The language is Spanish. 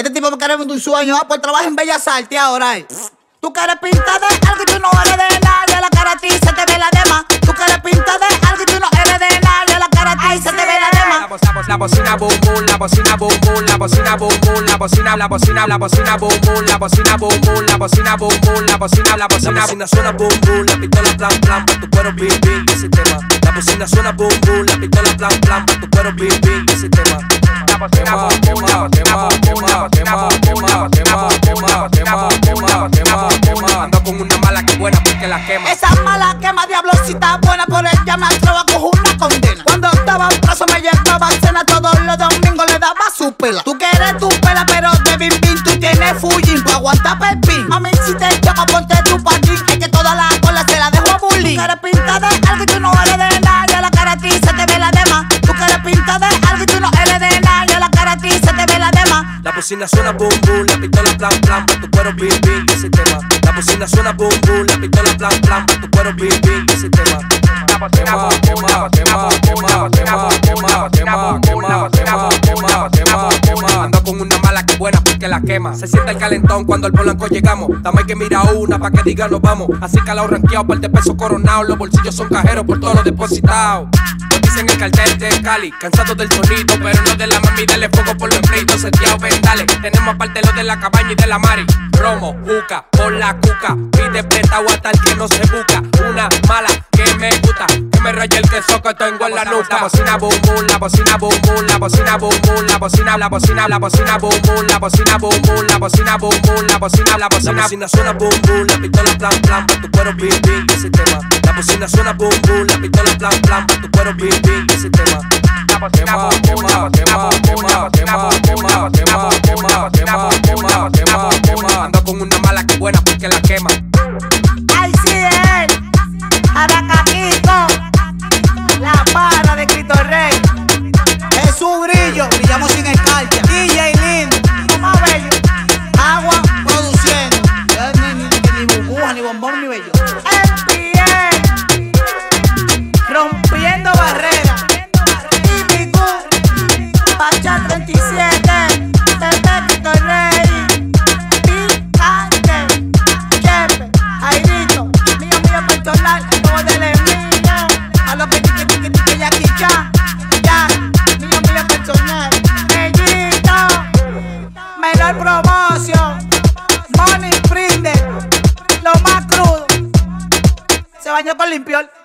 este tipo me quiere vender un sueño. Ah, pues trabaja en Bellas Artes ahora. Tú quieres pintar de algo y tú no eres de nadie. La cara a ti se te ve la demás. Tú quieres pintar de algo y tú no eres de nadie. La cara a ti se te ve la demás. La bocina boom boom, la bocina boom boom, la bocina boom boom, la bocina boom boom, la bocina boom boom, la bocina boom boom, la bocina la bocina suena boom boom, la pistola plan plan, pa' tu cuero bim bim del sistema. La bocina suena boom boom, la pistola plan plan, pa' tu cuero bim bim del sistema. La bocina boom boom, la bocina boom boom, la bocina boom boom, la bocina boom boom, la bocina boom boom, la bocina boom boom. Ando con una mala que buena porque la quema. Esa mala quema, diablosita buena, por ella me atrevo a coger una condena. Cuando estaba preso me llevaba a cena todos los domingos, le daba su pela. Tú quieres tu pela, pero de bim bim tú tienes fullín, pa' aguantar pepín. Mami, si te choca, ponte tu patín, es que toda la cola se la dejo a bullying. Tú quieres pintar de algo y tú no eres de nadie, la cara a ti se te ve la demás. Tú quieres pintar de algo y tú no eres de nadie, la cara a ti se te ve la demás. La bocina suena boom boom, la pistola plan plan, pa' tu cuero bim bim del sistema. La bocina suena boom boom, la pistola plan plan, pa' tu cuero bim bim del sistema. La bocina boom boom, la bocina boom boom, la bocina boom boom, la bocina boom boom, la bocina boom boom, la bocina boom boom. Ando con una mala que buena porque la quema. Se siente el calentón cuando al Polanco llegamos. Dame que mira una pa' que diga nos vamos. Así calao ranqueado, par de pesos coronados. Los bolsillos son cajeros por todo lo depositado. Nos dicen el cartel de Cali, cansados del sonido, pero no de la mami, dale fuego por los empleitos, seteado, vendale. Tenemos aparte lo de la cabaña y de la mari. Romo, juca, por la cuca, pide prestado hasta el que no se busca. Una mala que me gusta, que me raye el queso que tengo en la nuca. La bocina boom boom, la bocina boom boom, la bocina boom boom, la bocina, la bocina, la bocina boom boom, la bocina boom boom, la bocina boom boom, la bocina, la bocina. La bocina suena boom boom, la pistola plan plan, pa' tu cuero bim bim del sistema. La bocina suena boom boom, la pistola plan plan, pa' tu cuero bim bim del sistema. La bocina boom boom, la bocina boom boom, la bocina boom boom, la bocina boom boom, la bocina boom boom, la bocina boom boom. Ando con una mala que buena porque la quema. Ay, sí, él, Aracaquito, la para de Cristo Rey. Jesús Brillo, brillamos sin escarcha. DJ Lindo, lo más bello. Agua produciendo. Ni burbuja, ni bombón, ni bello. MPN, rompiendo barreras. Y mi Q, Pacha 37, desde Cristo Rey. Picante, Chepe, Airito, mío personal, todo del mío. A lo que ya quicha, ya, mío personal. Mellito, menor promoción, Money Prinde, lo más crudo. Se bañó con limpiol.